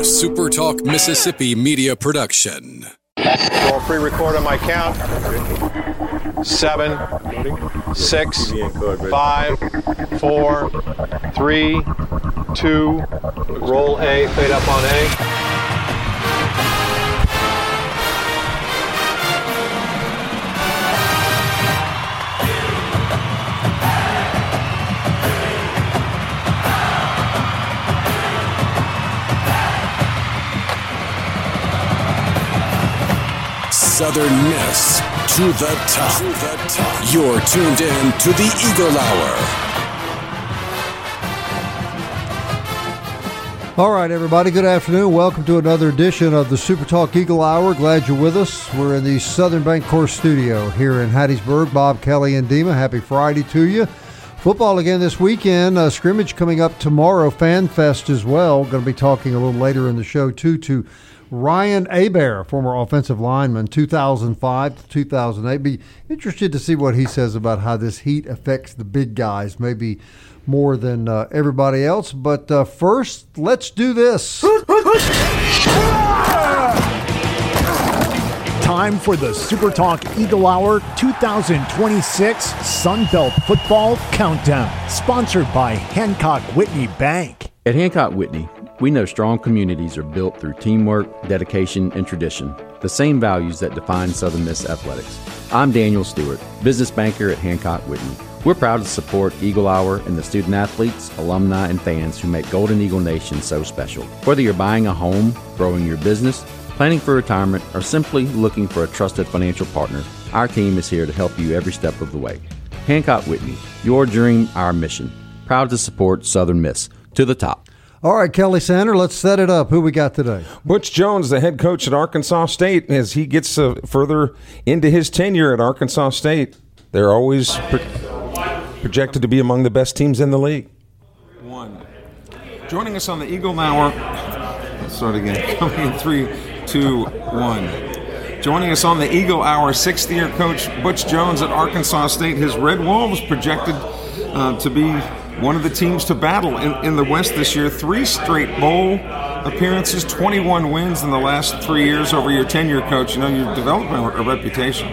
a Super Talk Mississippi media production. We'll pre-record on my count. 7, 6, 5, 4, 3, 2, roll A, fade up on A. Southern Miss to the top. You're tuned in to the Eagle Hour. All right, everybody. Good afternoon. Welcome to another edition of the Super Talk Eagle Hour. Glad you're with us. We're in the Southern Bancorp studio here in Hattiesburg. Bob, Kelly, and Dima. Happy Friday to you. Football again this weekend. Scrimmage coming up tomorrow. Fan Fest as well. Going to be talking a little later in the show, too, to Ryan Hebert, former offensive lineman, 2005 to 2008. Be interested to see what he says about how this heat affects the big guys, maybe more than everybody else. But first, let's do this. Time for the Super Talk Eagle Hour 2026 Sun Belt Football Countdown, sponsored by Hancock Whitney Bank. At Hancock Whitney, we know strong communities are built through teamwork, dedication, and tradition, the same values that define Southern Miss athletics. I'm Daniel Stewart, business banker at Hancock Whitney. We're proud to support Eagle Hour and the student athletes, alumni, and fans who make Golden Eagle Nation so special. Whether you're buying a home, growing your business, planning for retirement, or simply looking for a trusted financial partner, our team is here to help you every step of the way. Hancock Whitney, your dream, our mission. Proud to support Southern Miss. To the top. All right, Kelly Sander, let's set it up. Who we got today? Butch Jones, the head coach at Arkansas State, as he gets further into his tenure at Arkansas State, they're always projected to be among the best teams in the league. Joining us on the Eagle Hour, let's start again, coming in 3, 2, 1. Joining us on the Eagle Hour, sixth-year coach Butch Jones at Arkansas State. His Red Wolves projected to be one of the teams to battle in the West this year. 3 straight bowl appearances, 21 wins in the last 3 years over your tenure, Coach. You know, you're developing a reputation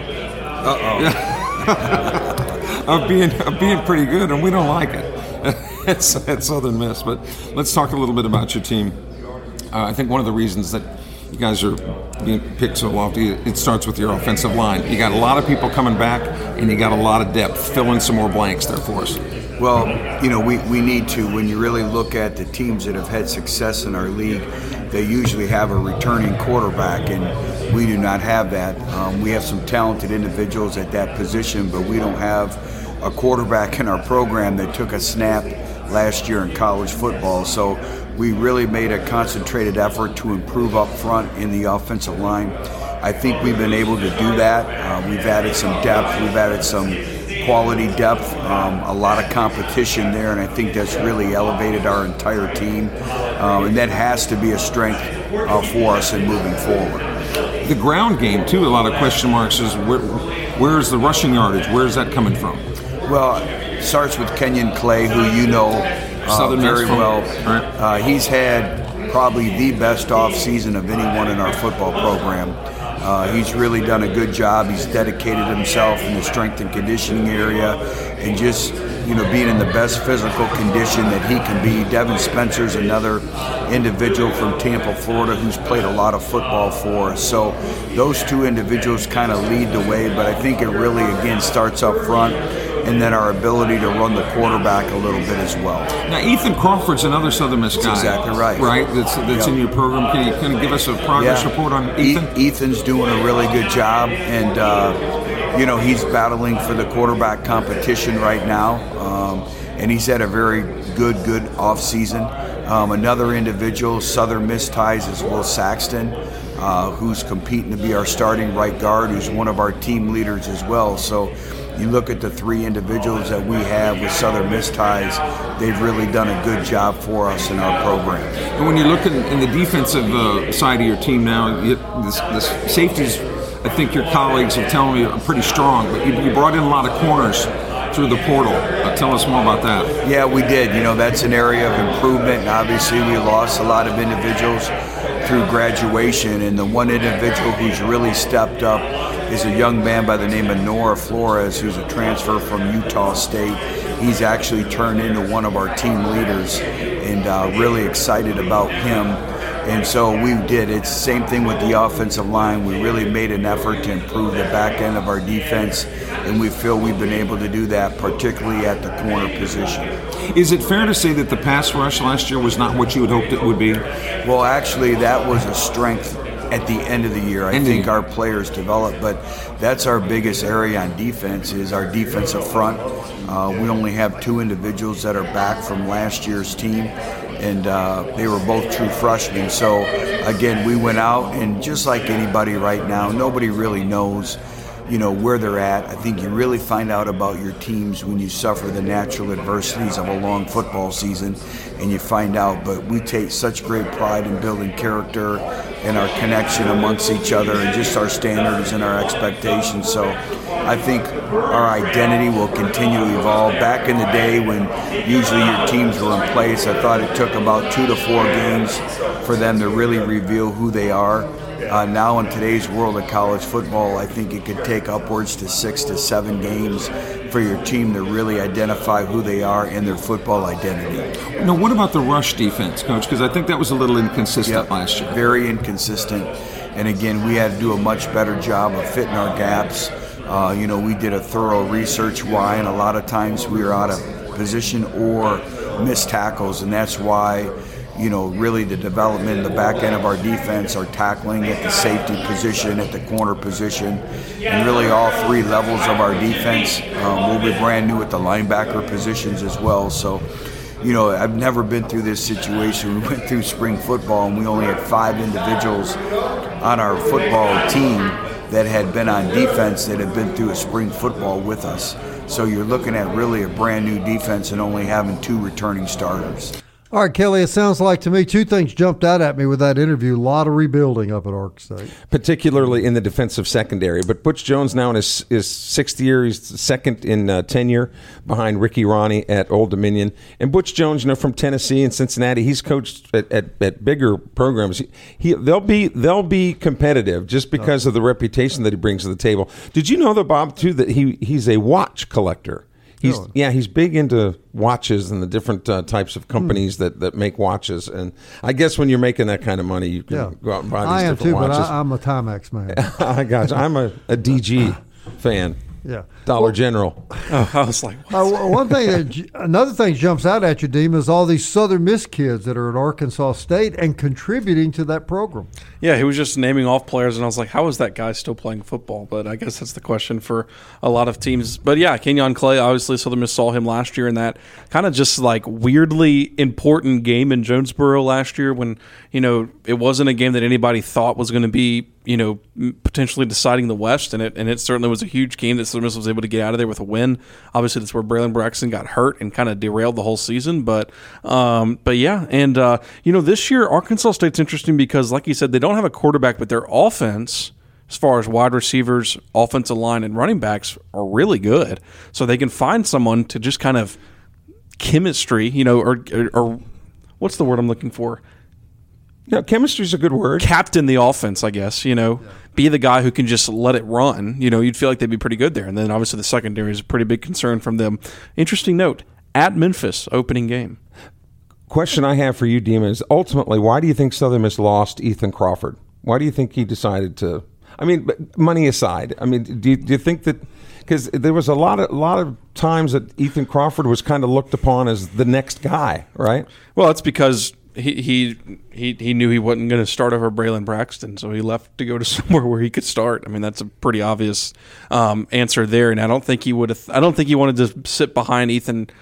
of being pretty good, and we don't like it at Southern Miss. But let's talk a little bit about your team. I think one of the reasons that you guys are being picked so lofty, it starts with your offensive line. You got a lot of people coming back, and you got a lot of depth. Fill in some more blanks there for us. Well, you know, we need to. When you really look at the teams that have had success in our league, they usually have a returning quarterback, and we do not have that. We have some talented individuals at that position, but we don't have a quarterback in our program that took a snap last year in college football. So we really made a concentrated effort to improve up front in the offensive line. I think we've been able to do that. We've added some depth. We've added some quality depth, a lot of competition there, and I think that's really elevated our entire team, and that has to be a strength for us in moving forward. The ground game, too, a lot of question marks is where's the rushing yardage? Where's that coming from? Well, it starts with Kenyon Clay, who you know very well. Right. He's had probably the best offseason of anyone in our football program. He's really done a good job. He's dedicated himself in the strength and conditioning area, and just, you know, being in the best physical condition that he can be. Devin Spencer's another individual from Tampa, Florida, who's played a lot of football for us. So those two individuals kind of lead the way, but I think it really, again, starts up front, and then our ability to run the quarterback a little bit as well. Now, Ethan Crawford's another Southern Miss guy. That's exactly right. Right? That's in your program. Can you kind of give us a progress report on Ethan? Ethan's doing a really good job, and, you know, he's battling for the quarterback competition right now, and he's had a very good off-season. Another individual, Southern Miss ties, is Will Saxton, who's competing to be our starting right guard, who's one of our team leaders as well. So you look at the 3 individuals that we have with Southern Miss ties, they've really done a good job for us in our program. And when you look in the defensive side of your team now, the safeties, I think your colleagues are telling me, are pretty strong, but you brought in a lot of corners through the portal. Tell us more about that. Yeah, we did. That's an area of improvement. And obviously, we lost a lot of individuals through graduation, and the one individual who's really stepped up is a young man by the name of Nora Flores, who's a transfer from Utah State. He's actually turned into one of our team leaders, and really excited about him. And so we did. It's the same thing with the offensive line. We really made an effort to improve the back end of our defense, and we feel we've been able to do that, particularly at the corner position. Is it fair to say that the pass rush last year was not what you had hoped it would be? Well, actually, that was a strength at the end of the year. I think our players developed, but that's our biggest area on defense is our defensive front. We only have 2 individuals that are back from last year's team, and they were both true freshmen. So, again, we went out, and just like anybody right now, nobody really knows where they're at. I think you really find out about your teams when you suffer the natural adversities of a long football season, and you find out. But we take such great pride in building character and our connection amongst each other and just our standards and our expectations. So I think our identity will continue to evolve. Back in the day when usually your teams were in place, I thought it took about 2 to 4 games for them to really reveal who they are. Now in today's world of college football, I think it could take upwards to 6 to 7 games for your team to really identify who they are and their football identity. Now, what about the rush defense, Coach? Because I think that was a little inconsistent last year. Very inconsistent. And again, we had to do a much better job of fitting our gaps. We did a thorough research why, and a lot of times we were out of position or missed tackles, and that's why really the development in the back end of our defense, our tackling at the safety position, at the corner position, and really all 3 levels of our defense. We'll be brand new at the linebacker positions as well. So, I've never been through this situation. We went through spring football, and we only had 5 individuals on our football team that had been on defense that had been through a spring football with us. So you're looking at really a brand new defense and only having 2 returning starters. All right, Kelly, it sounds like to me 2 things jumped out at me with that interview. A lot of rebuilding up at Arkansas State. Particularly in the defensive secondary. But Butch Jones now in his 6th year. He's second in tenure behind Ricky Ronnie at Old Dominion. And Butch Jones, from Tennessee and Cincinnati, he's coached at bigger programs. They'll be competitive just because of the reputation that he brings to the table. Did you know, though, Bob, too, that he's a watch collector? He's big into watches and the different types of companies that make watches. And I guess when you're making that kind of money, you can go out and buy these different watches. But I'm a Timex man. I got you. I'm a DG fan. Yeah, Dollar General. Oh, I was like, another thing jumps out at you, Deem, is all these Southern Miss kids that are at Arkansas State and contributing to that program. Yeah, he was just naming off players, and I was like, how is that guy still playing football? But I guess that's the question for a lot of teams. But yeah, Kenyon Clay, obviously Southern Miss saw him last year in that kind of just like weirdly important game in Jonesboro last year when, it wasn't a game that anybody thought was going to be, potentially deciding the West, and it certainly was a huge game that Southern Miss was able to get out of there with a win. Obviously, that's where Braylon Braxton got hurt and kind of derailed the whole season. But yeah, and this year Arkansas State's interesting because, like you said, they don't have a quarterback, but their offense, as far as wide receivers, offensive line, and running backs, are really good. So they can find someone to just kind of chemistry, or what's the word I'm looking for? Yeah, chemistry's a good word. Captain the offense, I guess, be the guy who can just let it run. You'd feel like they'd be pretty good there. And then obviously the secondary is a pretty big concern from them. Interesting note, at Memphis, opening game. Question I have for you, Dima, is ultimately, why do you think Southern Miss lost Ethan Crawford? Why do you think he decided to, money aside, do you think that, because there was a lot of times that Ethan Crawford was kind of looked upon as the next guy, right? Well, it's because he knew he wasn't going to start over Braylon Braxton, so he left to go to somewhere where he could start. That's a pretty obvious answer there, and I don't think he would have. I don't think he wanted to sit behind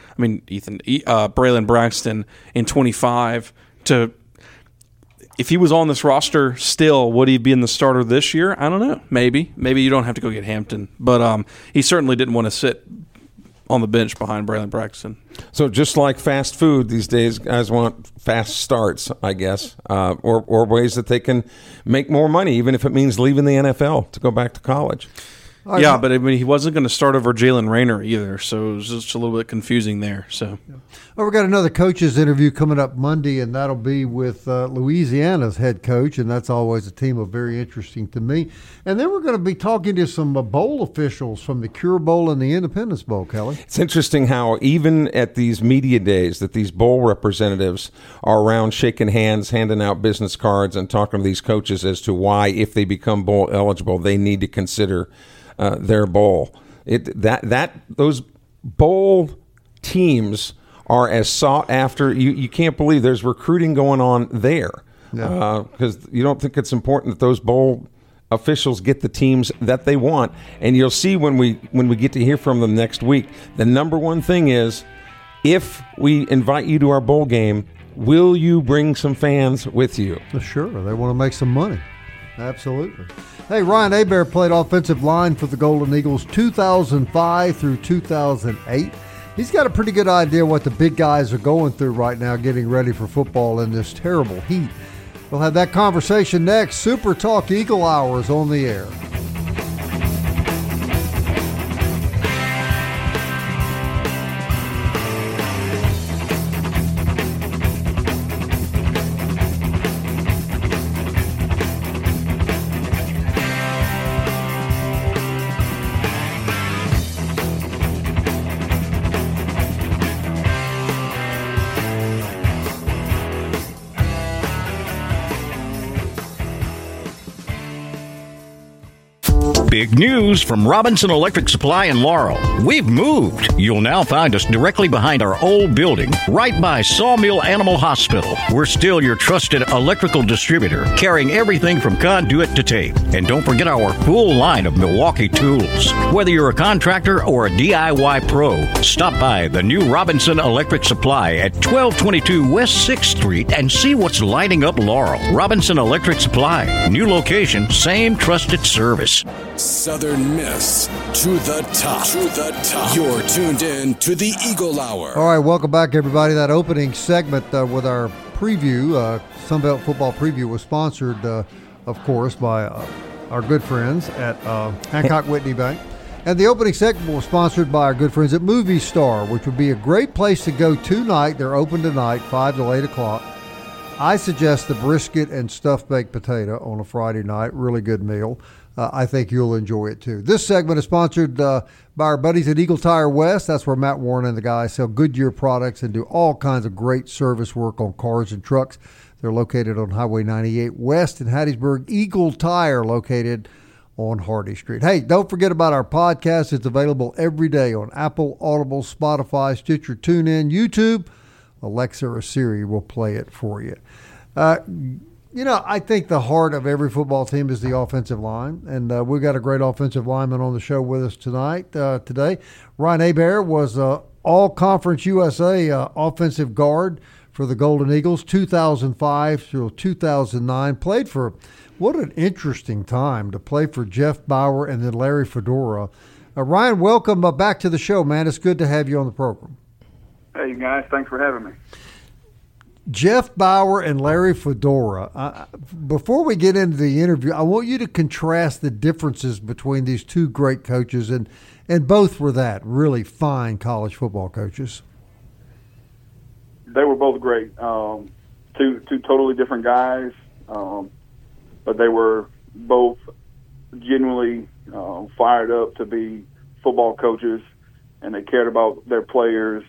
Braylon Braxton in 25 to. If he was on this roster still, would he be in the starter this year? I don't know. Maybe you don't have to go get Hampton, but he certainly didn't want to sit on the bench behind Braylon Braxton. So just like fast food these days, guys want fast starts, I guess, or ways that they can make more money, even if it means leaving the NFL to go back to college. Right, yeah, but I mean, he wasn't going to start over Jalen Raynor either, so it was just a little bit confusing there. So, well, we've got another coaches interview coming up Monday, and that'll be with Louisiana's head coach, and that's always a team of very interesting to me. And then we're going to be talking to some bowl officials from the Cure Bowl and the Independence Bowl, Kelly. It's interesting how even at these media days that these bowl representatives are around shaking hands, handing out business cards, and talking to these coaches as to why, if they become bowl eligible, they need to consider their bowl. Those bowl teams are as sought after. You can't believe there's recruiting going on there, because you don't think it's important that those bowl officials get the teams that they want. And you'll see when we get to hear from them next week, the number one thing is, if we invite you to our bowl game, will you bring some fans with you? Sure, they want to make some money. Absolutely. Hey, Ryan Hebert played offensive line for the Golden Eagles 2005 through 2008. He's got a pretty good idea what the big guys are going through right now, getting ready for football in this terrible heat. We'll have that conversation next. Super Talk Eagle Hour is on the air. Big news from Robinson Electric Supply in Laurel. We've moved. You'll now find us directly behind our old building, right by Sawmill Animal Hospital. We're still your trusted electrical distributor, carrying everything from conduit to tape. And don't forget our full line of Milwaukee tools. Whether you're a contractor or a DIY pro, stop by the new Robinson Electric Supply at 1222 West 6th Street and see what's lighting up Laurel. Robinson Electric Supply. New location, same trusted service. Southern Miss to the top. To the top. You're tuned in to the Eagle Hour. All right, welcome back, everybody. That opening segment with our preview, Sunbelt Football Preview, was sponsored, of course, by our good friends at Hancock Whitney Bank. And the opening segment was sponsored by our good friends at Movie Star, which would be a great place to go tonight. They're open tonight, 5 to 8 o'clock. I suggest the brisket and stuffed baked potato on a Friday night. Really good meal. I think you'll enjoy it too. This segment is sponsored by our buddies at Eagle Tire West. That's where Matt Warren and the guys sell Goodyear products and do all kinds of great service work on cars and trucks. They're located on Highway 98 West in Hattiesburg. Eagle Tire, located on Hardy Street. Hey, don't forget about our podcast. It's available every day on Apple, Audible, Spotify, Stitcher, TuneIn, YouTube. Alexa or Siri will play it for you. I think the heart of every football team is the offensive line, and we've got a great offensive lineman on the show with us today. Ryan Hebert was All-Conference USA offensive guard for the Golden Eagles, 2005 through 2009. Played for, what an interesting time to play for Jeff Bower and then Larry Fedora. Ryan, welcome back to the show, man. It's good to have you on the program. Hey, guys. Thanks for having me. Jeff Bower and Larry Fedora. Before we get into the interview, I want you to contrast the differences between these two great coaches, and both were really fine college football coaches. They were both great. Two totally different guys, but they were both genuinely fired up to be football coaches, and they cared about their players.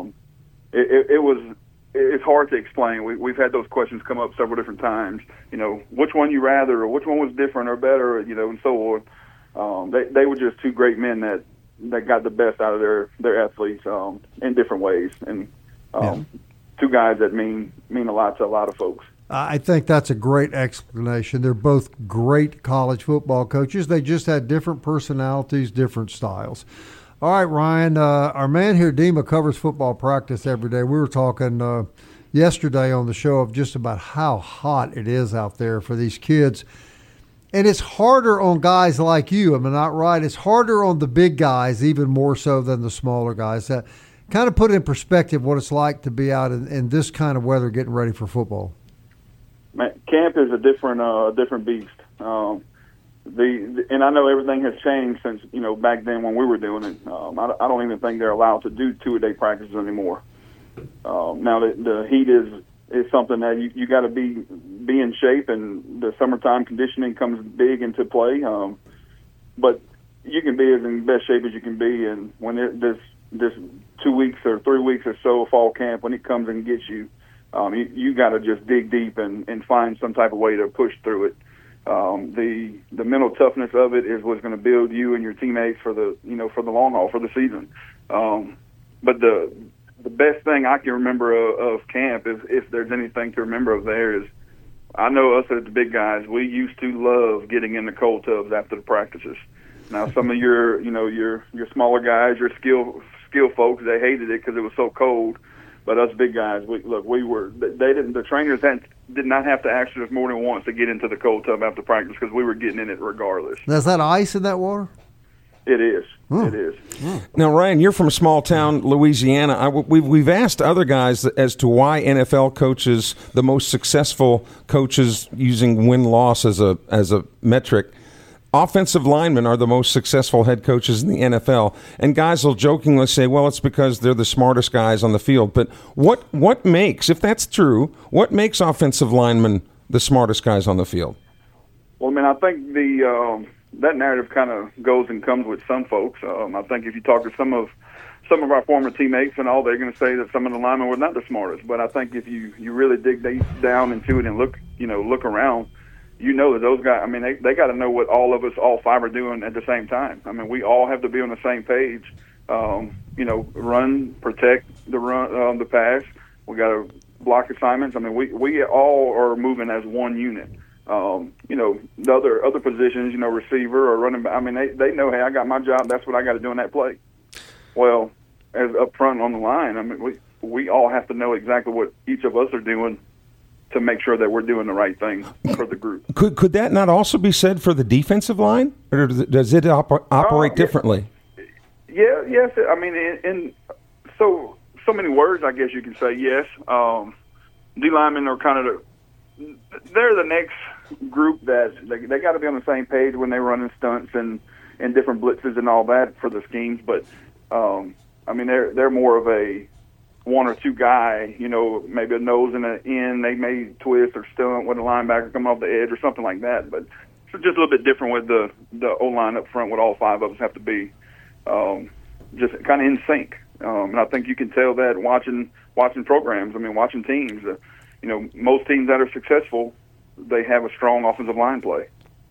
It's hard to explain. We've had those questions come up several different times. Which one you rather, or which one was different or better, and so on. They were just two great men that got the best out of their athletes in different ways, and two guys that mean a lot to a lot of folks. I think that's a great explanation. They're both great college football coaches. They just had different personalities, different styles. All right, Ryan, our man here, Dima, covers football practice every day. We were talking yesterday on the show of just about how hot it is out there for these kids. And it's harder on guys like you. Am I not right? It's harder on the big guys, even more so than the smaller guys. That kind of put in perspective what it's like to be out in this kind of weather getting ready for football. Man, camp is a different beast. and I know everything has changed since, back then when we were doing it. I don't even think they're allowed to do 2-a-day practices anymore. Now the heat is something that you got to be in shape, and the summertime conditioning comes big into play. But you can be as in best shape as you can be, and when this 2 weeks or 3 weeks or so fall camp, when it comes and gets you, you got to just dig deep and find some type of way to push through it. The mental toughness of it is what's going to build you and your teammates for the long haul, for the season. But the best thing I can remember of camp is, if there's anything to remember of there, is I know us as the big guys, we used to love getting in the cold tubs after the practices. Now some of your smaller guys, your skill folks, they hated it because it was so cold. But us big guys, the trainers did not have to ask us more than once to get into the cold tub after practice, because we were getting in it regardless. Now, is that ice in that water? It is. It is. Now, Ryan, you're from a small town, Louisiana. We've asked other guys as to why NFL coaches, the most successful coaches using win-loss as a metric, offensive linemen are the most successful head coaches in the NFL. And guys will jokingly say, well, it's because they're the smartest guys on the field. But what makes, if that's true, what makes offensive linemen the smartest guys on the field? Well, I mean, I think that narrative kind of goes and comes with some folks. I think if you talk to some of our former teammates and all, they're going to say that some of the linemen were not the smartest. But I think if you really dig down into it and look around, that those guys, I mean, they got to know what all five are doing at the same time. I mean, we all have to be on the same page. Run, protect the pass. We got to block assignments. I mean, we all are moving as one unit. The other positions, receiver or running back, I mean, they know, hey, I got my job. That's what I got to do in that play. Well, as up front on the line, I mean, we all have to know exactly what each of us are doing to make sure that we're doing the right thing for the group. Could that not also be said for the defensive line, or does it operate differently? Yeah, yes. I mean, in so many words, I guess you can say yes. D linemen are kind of they're the next group that they got to be on the same page when they're running stunts and different blitzes and all that for the schemes. But I mean, they're more of a one or two guy, maybe a nose and an end. They may twist or stunt when the linebacker come off the edge or something like that. But it's just a little bit different with the O-line up front, with all five of us have to be just kind of in sync. And I think you can tell that watching programs. I mean, watching teams. Most teams that are successful, they have a strong offensive line play.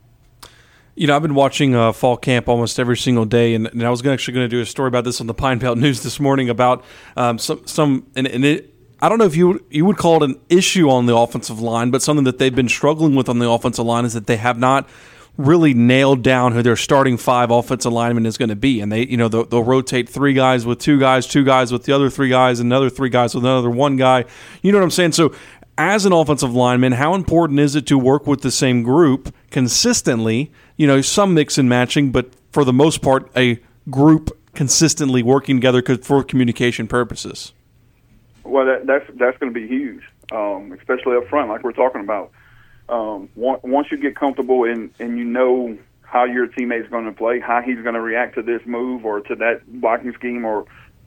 I've been watching fall camp almost every single day, and I was actually going to do a story about this on the Pine Belt News this morning about I don't know if you would call it an issue on the offensive line, but something that they've been struggling with on the offensive line is that they have not really nailed down who their starting five offensive lineman is going to be, and they'll rotate three guys with two guys with the other three guys, and another three guys with another one guy. You know what I'm saying? So, as an offensive lineman, how important is it to work with the same group consistently? Some mix and matching, but for the most part, a group consistently working together for communication purposes. Well, that's going to be huge, especially up front, like we're talking about. Once you get comfortable and you know how your teammate's going to play, how he's going to react to this move or to that blocking scheme or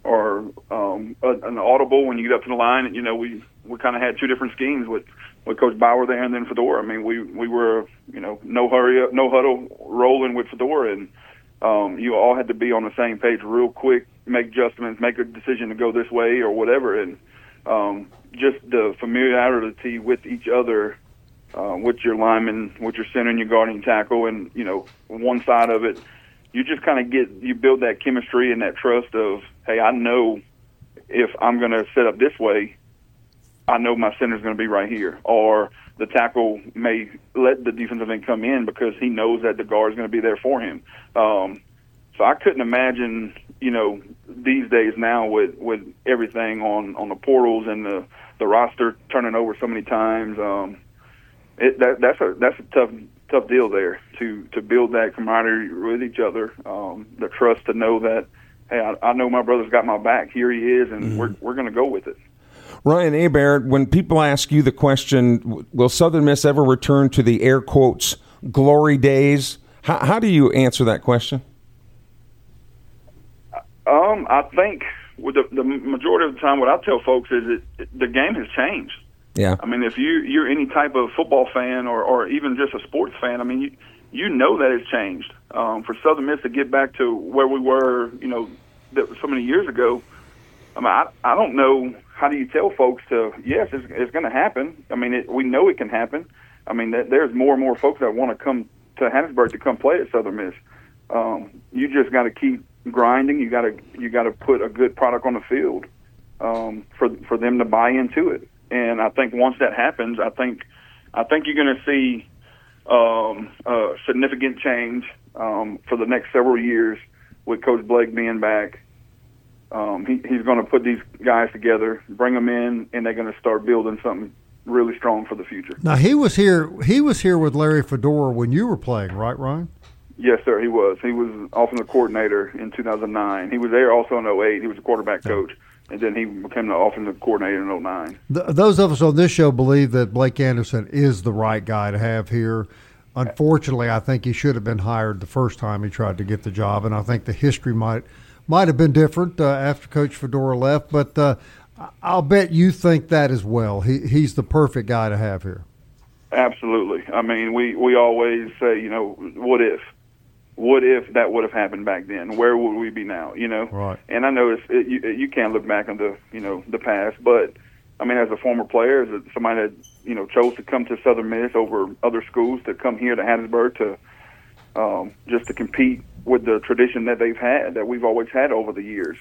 an audible when you get up to the line. We kind of had two different schemes with Coach Bauer there and then Fedora. I mean, we were no hurry up, no huddle, rolling with Fedora, and you all had to be on the same page real quick, make adjustments, make a decision to go this way or whatever, and just the familiarity with each other. With your lineman, with your center and your guarding tackle, and one side of it, you just kind of you build that chemistry and that trust of, hey, I know if I'm going to set up this way, I know my center's going to be right here, or the tackle may let the defensive end come in because he knows that the guard's going to be there for him. So I couldn't imagine, these days now with everything on the portals and the roster turning over so many times. That's a tough deal there to build that camaraderie with each other, the trust to know that, hey, I know my brother's got my back. Here he is, and we're going to go with it. Ryan Hebert, when people ask you the question, will Southern Miss ever return to the air quotes glory days? How do you answer that question? I think with the majority of the time, what I tell folks is the game has changed. Yeah. I mean, if you're any type of football fan or even just a sports fan, I mean, you know that it's changed. For Southern Miss to get back to where we were, so many years ago, I mean, I don't know, how do you tell folks yes, it's going to happen. I mean, we know it can happen. I mean, there's more and more folks that want to come to Hattiesburg to come play at Southern Miss. You just got to keep grinding. You got to put a good product on the field for them to buy into it. And I think once that happens, I think you're going to see significant change for the next several years with Coach Blake being back. He's going to put these guys together, bring them in, and they're going to start building something really strong for the future. Now he was here with Larry Fedora when you were playing, right, Ryan? Yes, sir. He was offensive coordinator in 2009. He was there also in 2008. He was a quarterback coach. And then he became the offensive coordinator in 2009. Those of us on this show believe that Blake Anderson is the right guy to have here. Unfortunately, I think he should have been hired the first time he tried to get the job, and I think the history might have been different after Coach Fedora left. But I'll bet you think that as well. He's the perfect guy to have here. Absolutely. I mean, we always say, what if? What if that would have happened back then? Where would we be now? Right. And I know you can't look back on the past, but I mean, as a former player, as somebody that chose to come to Southern Miss over other schools, to come here to Hattiesburg to just to compete with the tradition that they've had, that we've always had over the years,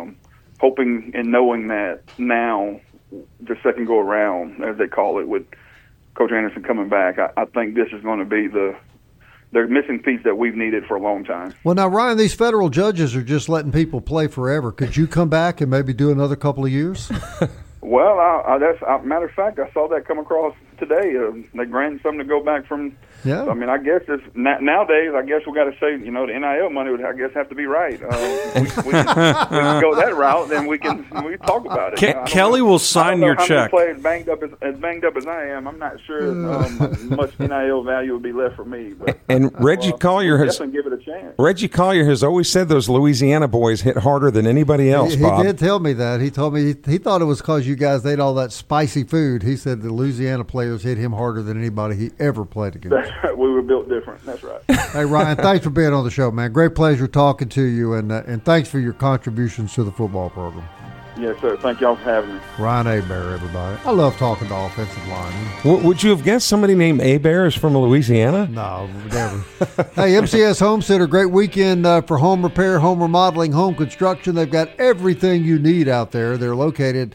hoping and knowing that now the second go around, as they call it, with Coach Anderson coming back, I think this is going to be the missing piece that we've needed for a long time. Well, now, Ryan, these federal judges are just letting people play forever. Could you come back and maybe do another couple of years? Well, matter of fact, I saw that come across today. They granted something to go back from. Yeah. I mean, I guess it's nowadays. I guess we got to say, the NIL money would, I guess, have to be right. We can go that route, then we can talk about it. Kelly will sign your check. Players as banged up as I am, I'm not sure much NIL value would be left for me. But, and Reggie Collier has definitely give it a chance. Reggie Collier has always said those Louisiana boys hit harder than anybody else. He did tell me that. He told me he thought it was because you guys ate all that spicy food. He said the Louisiana players hit him harder than anybody he ever played against. That's right. We were built different. That's right. Hey, Ryan, thanks for being on the show, man. Great pleasure talking to you, and thanks for your contributions to the football program. Yes, sir. Thank y'all for having me. Ryan Hebert, everybody. I love talking to offensive linemen. Would you have guessed somebody named Hebert is from Louisiana? No, never. Hey, MCS Home Center, great weekend for home repair, home remodeling, home construction. They've got everything you need out there. They're located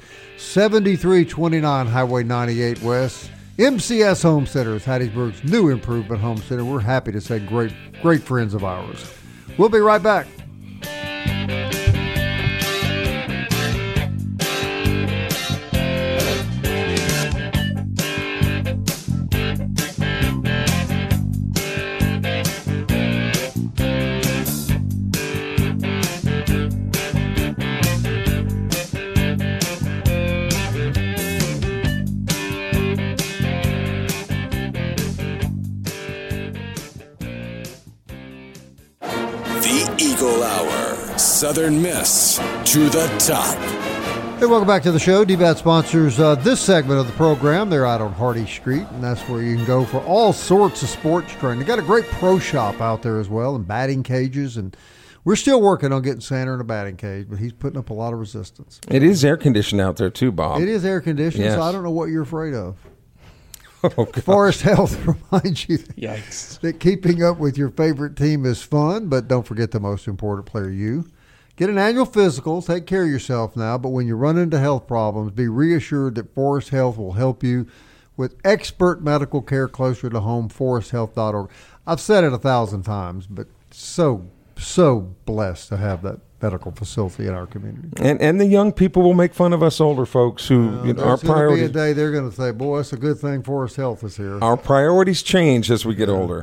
7329 Highway 98 West. MCS Home Center is Hattiesburg's new improvement home center. We're happy to say great friends of ours. We'll be right back. Eagle Hour, Southern Miss to the top. Hey, welcome back to the show. DBAT sponsors this segment of the program. They're out on Hardy Street, and that's where you can go for all sorts of sports training. They got a great pro shop out there as well, and batting cages, and we're still working on getting Santa in a batting cage, but he's putting up a lot of resistance. It is air conditioned out there too, Bob. It is air conditioned, yes. So I don't know what you're afraid of. Oh, Forest Health reminds you Yikes. that keeping up with your favorite team is fun, but don't forget the most important player, you. Get an annual physical, take care of yourself now, but when you run into health problems, be reassured that Forest Health will help you with expert medical care closer to home, foresthealth.org. I've said it 1,000 times, but so blessed to have that medical facility in our community. And the young people will make fun of us older folks who our priorities. There's going to be a day they're going to say, boy, it's a good thing Forest Health is here. Our priorities change as we get older.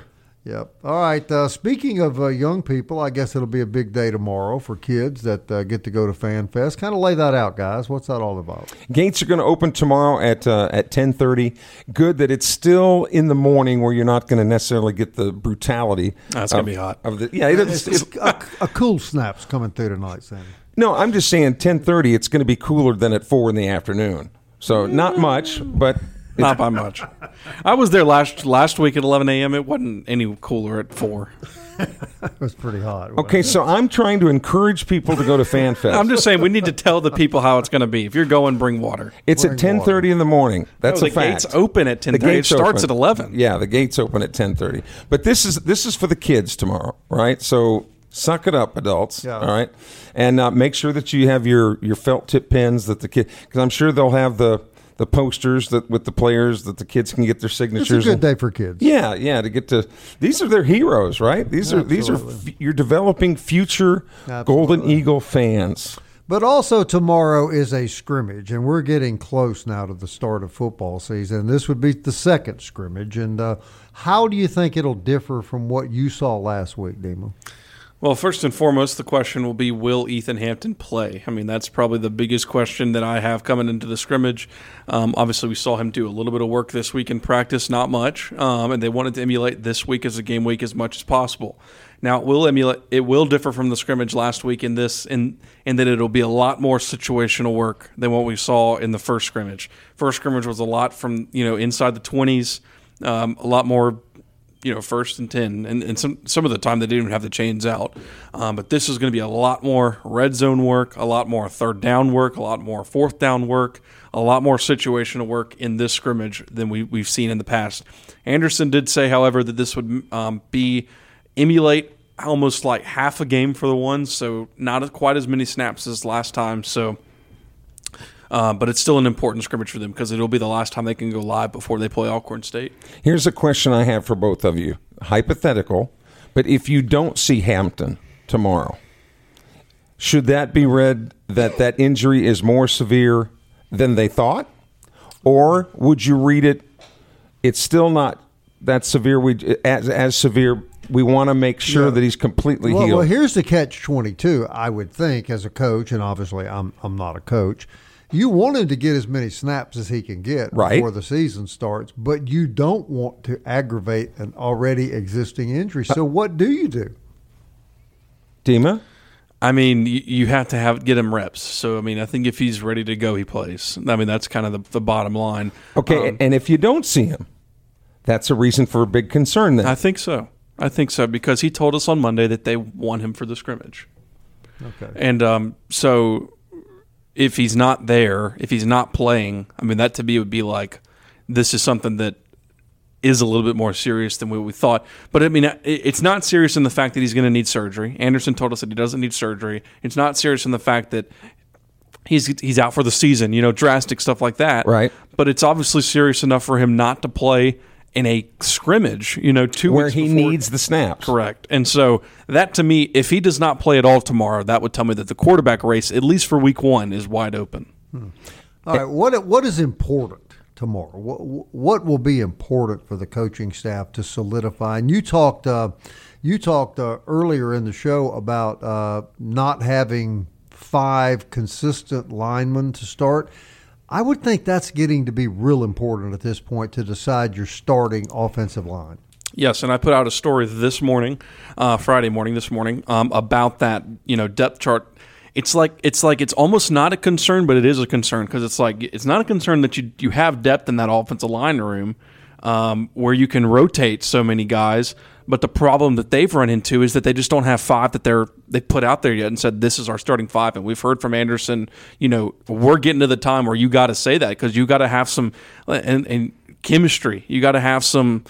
Yep. All right. Speaking of young people, I guess it'll be a big day tomorrow for kids that get to go to Fan Fest. Kind of lay that out, guys. What's that all about? Gates are going to open tomorrow at 10:30. Good that it's still in the morning where you're not going to necessarily get the brutality. That's going to be hot. It's a cool snap's coming through tonight, Sandy. No, I'm just saying 10:30. It's going to be cooler than at 4 in the afternoon. So not much, but. Not by much. I was there last week at 11 a.m. It wasn't any cooler at 4. It was pretty hot. Okay, so I'm trying to encourage people to go to Fan Fest. I'm just saying we need to tell the people how it's going to be. If you're going, bring water. It's at 10:30 in the morning. That's a fact. The gates open at 10:30. It starts at 11. Yeah, the gates open at 10:30. But this is for the kids tomorrow, right? So suck it up, adults. Yeah. All right, and make sure that you have your felt tip pens that the kid, because I'm sure they'll have the posters that with the players that the kids can get their signatures. It's a good day for kids. Yeah, to get to these are their heroes, right? These are you're developing future Golden Eagle fans. But also tomorrow is a scrimmage, and we're getting close now to the start of football season. This would be the second scrimmage, and how do you think it'll differ from what you saw last week, Demo? Well, first and foremost, the question will be, will Ethan Hampton play? I mean, that's probably the biggest question that I have coming into the scrimmage. Obviously, we saw him do a little bit of work this week in practice, not much, and they wanted to emulate this week as a game week as much as possible. Now, it will differ from the scrimmage last week in that it'll be a lot more situational work than what we saw in the first scrimmage. First scrimmage was a lot from inside the 20s, a lot more first and 10, and some of the time they didn't even have the chains out. But this is going to be a lot more red zone work, a lot more third down work, a lot more fourth down work, a lot more situational work in this scrimmage than we've seen in the past. Anderson did say, however, that this would emulate almost like half a game for the ones, so not quite as many snaps as last time. So. But it's still an important scrimmage for them because it'll be the last time they can go live before they play Alcorn State. Here's a question I have for both of you. Hypothetical, but if you don't see Hampton tomorrow, should that be read that injury is more severe than they thought? Or would you read it's still not that severe, as severe, we want to make sure that he's completely healed? Well, here's the catch-22, I would think, as a coach, and obviously I'm not a coach. You want him to get as many snaps as he can get before the season starts, but you don't want to aggravate an already existing injury. So what do you do? Dima? I mean, you have to get him reps. So, I mean, I think if he's ready to go, he plays. I mean, that's kind of the bottom line. Okay, and if you don't see him, that's a reason for a big concern then. I think so because he told us on Monday that they want him for the scrimmage. Okay. And so if he's not there, if he's not playing, I mean, that to me would be like, this is something that is a little bit more serious than what we thought. But, I mean, it's not serious in the fact that he's going to need surgery. Anderson told us that he doesn't need surgery. It's not serious in the fact that he's out for the season, drastic stuff like that. Right. But it's obviously serious enough for him not to play in a scrimmage, 2 weeks before. Where he needs the snaps. Correct. And so that, to me, if he does not play at all tomorrow, that would tell me that the quarterback race, at least for week 1, is wide open. All right, what is important tomorrow? What will be important for the coaching staff to solidify? And you talked earlier in the show about not having 5 consistent linemen to start. I would think that's getting to be real important at this point to decide your starting offensive line. Yes, and I put out a story this morning, Friday morning, about that, depth chart. It's almost not a concern, but it is a concern because it's not a concern that you have depth in that offensive line room where you can rotate so many guys. But the problem that they've run into is that they just don't have 5 that they put out there yet and said, this is our starting 5. And we've heard from Anderson, we're getting to the time where you got to say that because you got to have some and chemistry. You got to have some,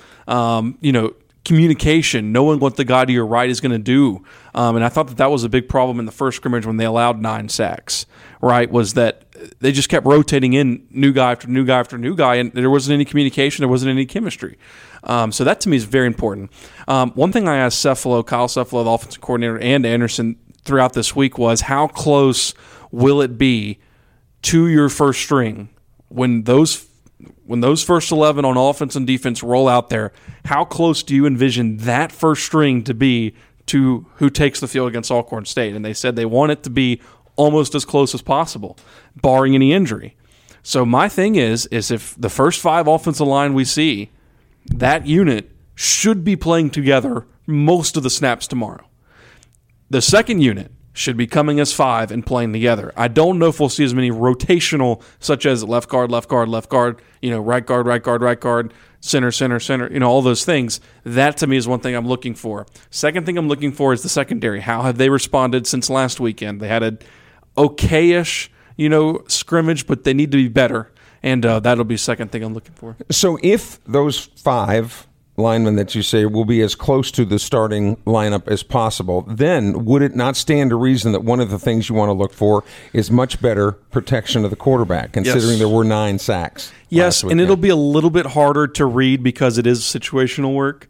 communication, knowing what the guy to your right is going to do. And I thought that was a big problem in the first scrimmage when they allowed 9 sacks, right, was that they just kept rotating in new guy after new guy after new guy, and there wasn't any communication, there wasn't any chemistry. So that to me is very important. One thing I asked Kyle Cefalo, the offensive coordinator, and Anderson throughout this week was, how close will it be to your first string when those when those first 11 on offense and defense roll out there, how close do you envision that first string to be to who takes the field against Alcorn State? And they said they want it to be almost as close as possible, barring any injury. So my thing is if the first 5 offensive line we see, that unit should be playing together most of the snaps tomorrow. The second unit should be coming as 5 and playing together. I don't know if we'll see as many rotational, such as left guard, right guard, right guard, center, all those things. That to me is one thing I'm looking for. Second thing I'm looking for is the secondary. How have they responded since last weekend? They had a okay-ish, scrimmage, but they need to be better. And that'll be the second thing I'm looking for. So if those 5 linemen that you say will be as close to the starting lineup as possible, then would it not stand to reason that one of the things you want to look for is much better protection of the quarterback, considering there were 9 sacks? Yes, and it'll be a little bit harder to read because it is situational work.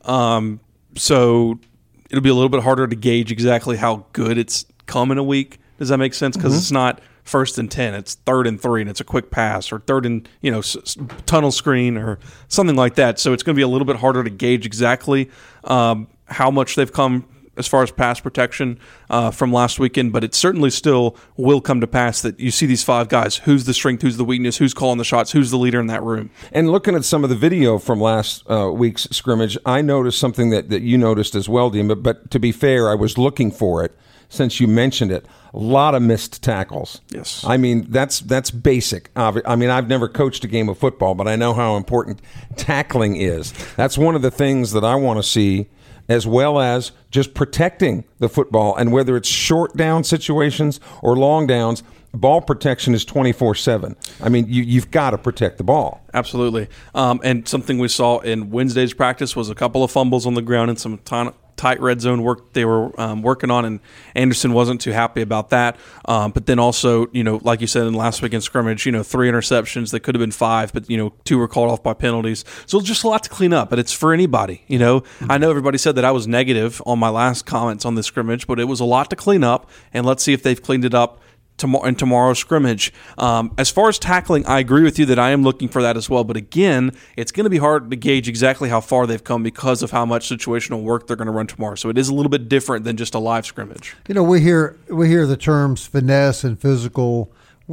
So it'll be a little bit harder to gauge exactly how good it's come in a week. Does that make sense? Because it's not 1st and 10, it's 3rd and 3, and it's a quick pass, or 3rd and tunnel screen, or something like that. So it's going to be a little bit harder to gauge exactly how much they've come as far as pass protection from last weekend. But it certainly still will come to pass that you see these 5 guys. Who's the strength? Who's the weakness? Who's calling the shots? Who's the leader in that room? And looking at some of the video from last week's scrimmage, I noticed something that you noticed as well, Dean. But to be fair, I was looking for it since you mentioned it. A lot of missed tackles. Yes. I mean, that's basic. I mean, I've never coached a game of football, but I know how important tackling is. That's one of the things that I want to see, as well as just protecting the football. And whether it's short down situations or long downs, ball protection is 24/7. I mean, you've got to protect the ball. Absolutely. And something we saw in Wednesday's practice was a couple of fumbles on the ground and some tight red zone work they were working on, and Anderson wasn't too happy about that. But then also, like you said in last weekend's scrimmage, 3 interceptions. They could have been 5, but 2 were called off by penalties. So just a lot to clean up, but it's for anybody. I know everybody said that I was negative on my last comments on this scrimmage, but it was a lot to clean up, and let's see if they've cleaned it up in tomorrow's scrimmage. As far as tackling, I agree with you that I am looking for that as well. But again, it's going to be hard to gauge exactly how far they've come because of how much situational work they're going to run tomorrow. So it is a little bit different than just a live scrimmage. We hear the terms finesse and physical.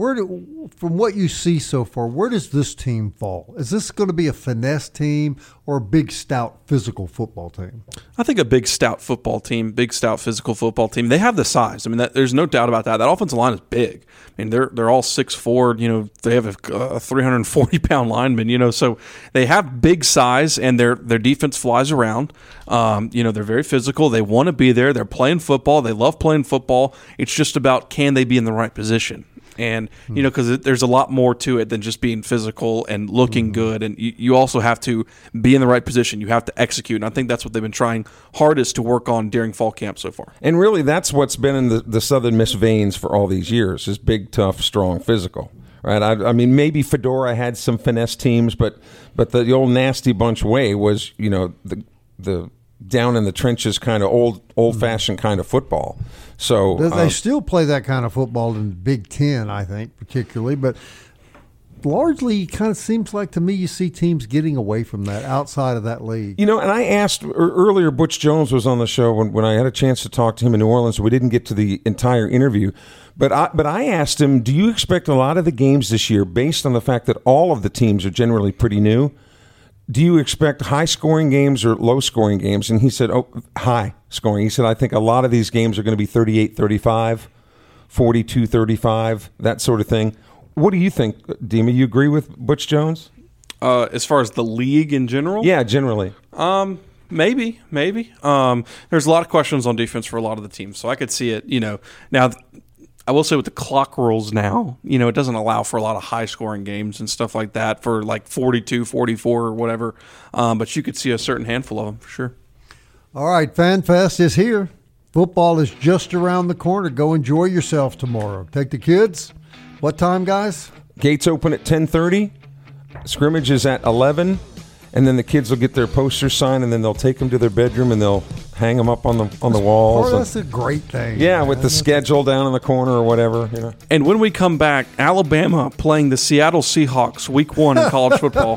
From what you see so far, where does this team fall? Is this going to be a finesse team or a big, stout, physical football team? I think a big, stout football team, big, stout, physical football team. They have the size. I mean, there's no doubt about that. That offensive line is big. I mean, they're all 6'4". They have a 340-pound lineman. So they have big size, and their defense flies around. They're very physical. They want to be there. They're playing football. They love playing football. It's just about, can they be in the right position? And, because there's a lot more to it than just being physical and looking good. And you also have to be in the right position. You have to execute. And I think that's what they've been trying hardest to work on during fall camp so far. And really, that's what's been in the Southern Miss veins for all these years, is big, tough, strong, physical. Right? I mean, maybe Fedora had some finesse teams, but the old nasty bunch way was, the down in the trenches kind of old-fashioned kind of football. So they still play that kind of football in the Big Ten, I think, particularly. But largely, it kind of seems like to me you see teams getting away from that outside of that league. And I asked earlier, Butch Jones was on the show when I had a chance to talk to him in New Orleans. We didn't get to the entire interview. But I asked him, do you expect a lot of the games this year, based on the fact that all of the teams are generally pretty new, do you expect high-scoring games or low-scoring games? And he said, high-scoring. He said, I think a lot of these games are going to be 38-35, 42-35, that sort of thing. What do you think, Dima? You agree with Butch Jones? As far as the league in general? Yeah, generally. Maybe. There's a lot of questions on defense for a lot of the teams, so I could see it. Now I will say with the clock rules now, it doesn't allow for a lot of high-scoring games and stuff like that for like 42, 44 or whatever. But you could see a certain handful of them for sure. All right, FanFest is here. Football is just around the corner. Go enjoy yourself tomorrow. Take the kids. What time, guys? Gates open at 10:30. Scrimmage is at 11. And then the kids will get their posters signed, and then they'll take them to their bedroom, and they'll hang them up on the walls. That's a great thing. Yeah, with the schedule down in the corner or whatever. You know. And when we come back, Alabama playing the Seattle Seahawks Week 1 in college football.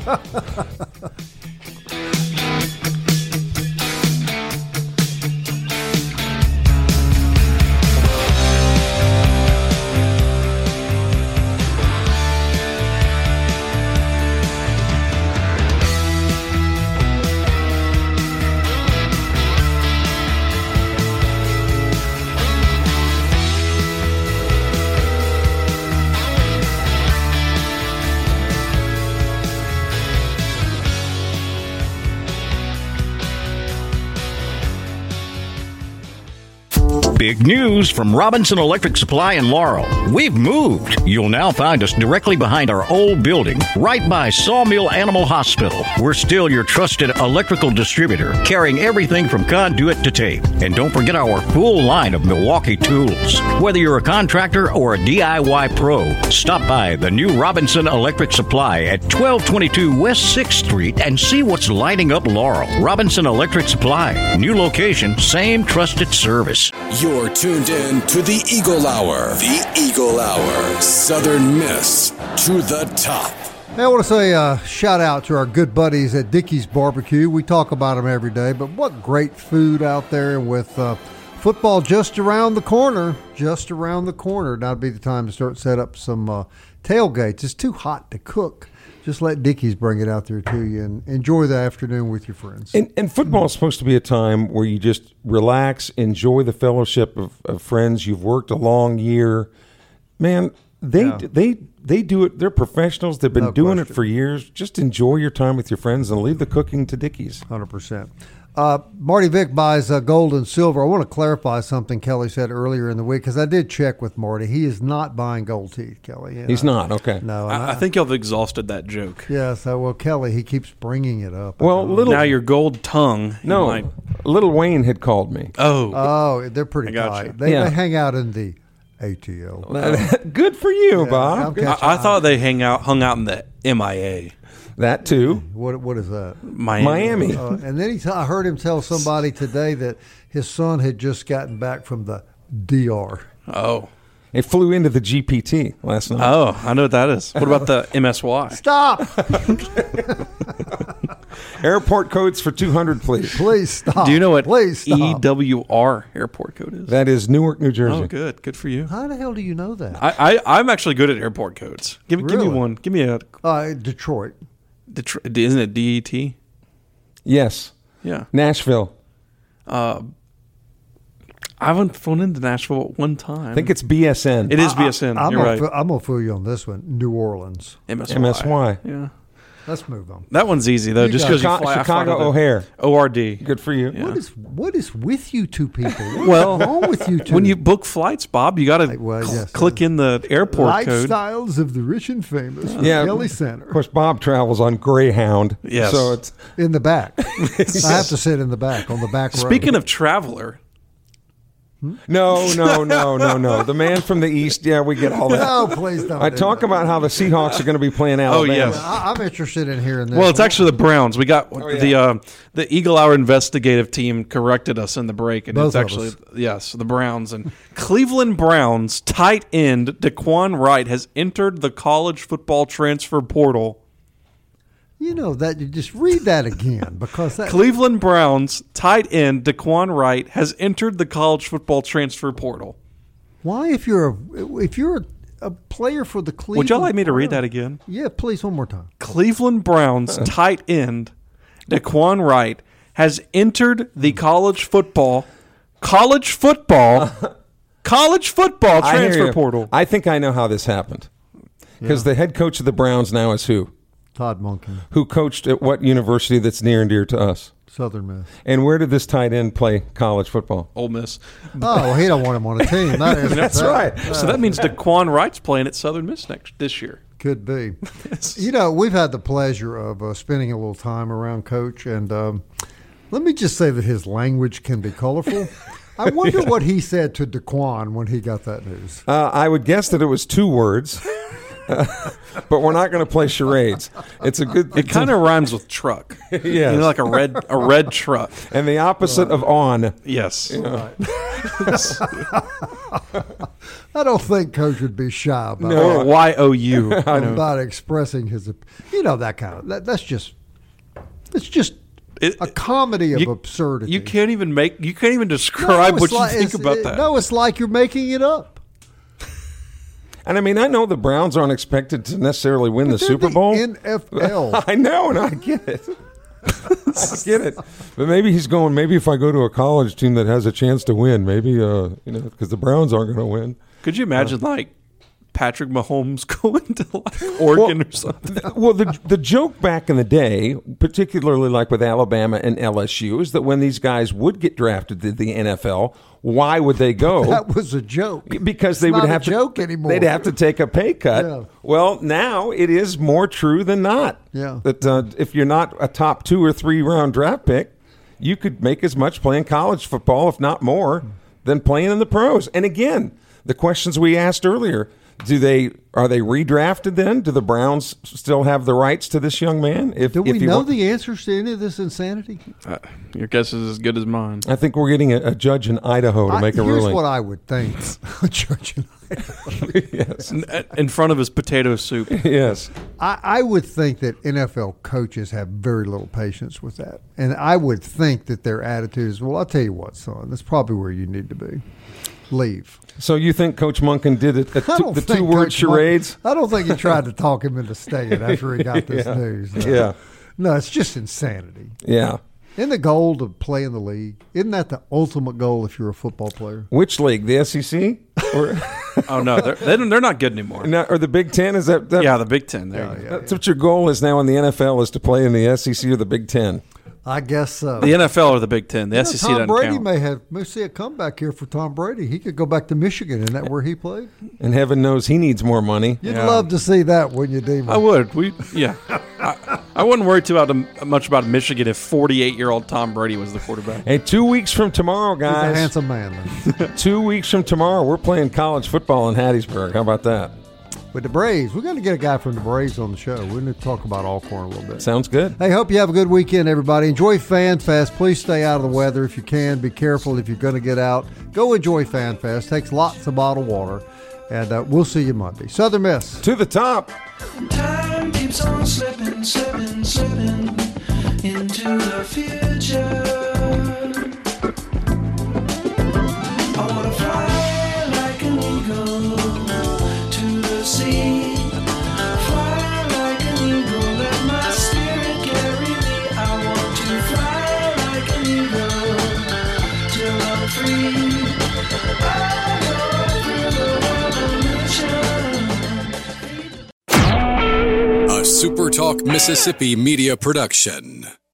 Big news from Robinson Electric Supply in Laurel. We've moved. You'll now find us directly behind our old building, right by Sawmill Animal Hospital. We're still your trusted electrical distributor, carrying everything from conduit to tape. And don't forget our full line of Milwaukee tools. Whether you're a contractor or a DIY pro, stop by the new Robinson Electric Supply at 1222 West 6th Street and see what's lighting up Laurel. Robinson Electric Supply. New location, same trusted service. You're tuned in to the Eagle Hour. The Eagle Hour. Southern Miss to the top. Hey, I want to say a shout out to our good buddies at Dickey's Barbecue. We talk about them every day, but what great food out there with football just around the corner. Just around the corner. Now would be the time to start set up some tailgates. It's too hot to cook. Just let Dickey's bring it out there to you and enjoy the afternoon with your friends. And football is supposed to be a time where you just relax, enjoy the fellowship of friends. You've worked a long year. Man, they do it. They're professionals. They've been doing it for years. Just enjoy your time with your friends and leave the cooking to Dickey's. 100%. Marty Vick buys gold and silver. I want to clarify something Kelly said earlier in the week because I did check with Marty. He is not buying gold teeth, Kelly. He's not? Okay. No. I think you've exhausted that joke. Yeah, well, Kelly, he keeps bringing it up. Well, now your gold tongue. No, Little Wayne had called me. Oh, they're pretty tight. They hang out in the ATL. Good for you, Bob. I thought they hung out in the MIA. That too. What is that? Miami. And then I heard him tell somebody today that his son had just gotten back from the DR. Oh. It flew into the GPT last night. Oh, I know what that is. What about the MSY? Stop. Airport codes for 200, please. Please stop. Do you know what EWR airport code is? That is Newark, New Jersey. Oh, good. Good for you. How the hell do you know that? I'm actually good at airport codes. Give me one. Give me a Detroit. Isn't it DET? Yes. Yeah. Nashville. I haven't flown into Nashville one time. I think it's BSN. It is BSN. You're right. I'm going to fool you on this one. New Orleans. MSY. Yeah. Let's move on. That one's easy, though, just because you fly Chicago O'Hare. ORD. Good for you. Yeah. What is with you two people? What's wrong with you two? When you book flights, Bob, you got to click in the airport code. Lifestyles of the rich and famous from Kelly Center. Of course, Bob travels on Greyhound. Yes. So it's in the back. I have to sit in the back, on the back row. Speaking of Traveler. No. The man from the East, we get all that. No, please don't. I talk about how the Seahawks are going to be playing Alabama. Oh, yes. I'm interested in hearing this. Well, it's actually the Browns. We got the Eagle Hour investigative team corrected us in the break. And Both it's actually, the Browns. And Cleveland Browns tight end Daquan Wright has entered the college football transfer portal. You know that you just read that again because that Cleveland Browns tight end Daquan Wright has entered the college football transfer portal. Why, if you're a player for the Cleveland, would y'all like me to read that again? Yeah, please, one more time. Cleveland Browns tight end Daquan Wright has entered the college football transfer portal. I think I know how this happened because the head coach of the Browns now is who? Todd Monken. Who coached at what university that's near and dear to us? Southern Miss. And where did this tight end play college football? Ole Miss. Oh, well, he don't want him on a team. That's right. So that means Daquan Wright's playing at Southern Miss this year. Could be. You know, we've had the pleasure of spending a little time around Coach, and let me just say that his language can be colorful. I wonder what he said to Daquan when he got that news. I would guess that it was 2 words. but we're not going to play charades. It's a good. It kind of rhymes with truck. Yes. You know, like a red truck. And the opposite of on. Yes. I don't think Coach would be shy about Or Y-O-U. about expressing his, that kind of that's just a comedy of absurdity. You can't even describe what you think about that. No, it's like you're making it up. And I mean, I know the Browns aren't expected to necessarily win the Super Bowl. NFL. I know, and I get it. I get it. But maybe he's going, maybe if I go to a college team that has a chance to win, maybe, because the Browns aren't going to win. Could you imagine, Patrick Mahomes going to Oregon or something? Well, the joke back in the day, particularly like with Alabama and LSU, is that when these guys would get drafted to the NFL, why would they go? That was a joke. Because they it's would not have a to joke anymore. They'd have to take a pay cut. Yeah. Well, now it is more true than not. Yeah. That if you're not a top 2 or 3 round draft pick, you could make as much playing college football, if not more, than playing in the pros. And again, the questions we asked earlier. Are they redrafted then? Do the Browns still have the rights to this young man? Do we know the answers to any of this insanity? Your guess is as good as mine. I think we're getting a judge in Idaho to make a ruling. Here's what I would think. A judge in Idaho. Yes. In front of his potato soup. Yes. I would think that NFL coaches have very little patience with that. And I would think that their attitude is, well, I'll tell you what, son, that's probably where you need to be. Leave. So you think Coach Monken did it? The 2-word charades? I don't think he tried to talk him into staying after he got this news. No. Yeah. No, it's just insanity. Yeah. Isn't the goal to play in the league? Isn't that the ultimate goal if you're a football player? Which league? The SEC? Or oh, no. They're not good anymore. No, or the Big Ten? Is that yeah, the Big Ten. That's what your goal is now in the NFL, is to play in the SEC or the Big Ten. I guess so. The NFL or the Big Ten. The SEC doesn't count. Tom Brady may see a comeback here for Tom Brady. He could go back to Michigan. Isn't that where he played? And heaven knows he needs more money. You'd love to see that, wouldn't you, Dean? I would. I wouldn't worry much about Michigan if 48-year-old Tom Brady was the quarterback. Hey, 2 weeks from tomorrow, guys. He's a handsome man. 2 weeks from tomorrow, we're playing college football in Hattiesburg. How about that? With the Braves. We're going to get a guy from the Braves on the show. We're going to talk about Alcorn a little bit. Sounds good. Hey, hope you have a good weekend, everybody. Enjoy Fan Fest. Please stay out of the weather if you can. Be careful if you're going to get out. Go enjoy Fan Fest. Takes lots of bottled water. And we'll see you Monday. Southern Miss. To the top. Time keeps on slipping, slipping, slipping into the future. I want to fly like an eagle to the sea. Fly like an eagle, let my spirit carry me. I want to fly like an eagle till I'm free. I go through the revolution. A SuperTalk Mississippi media production.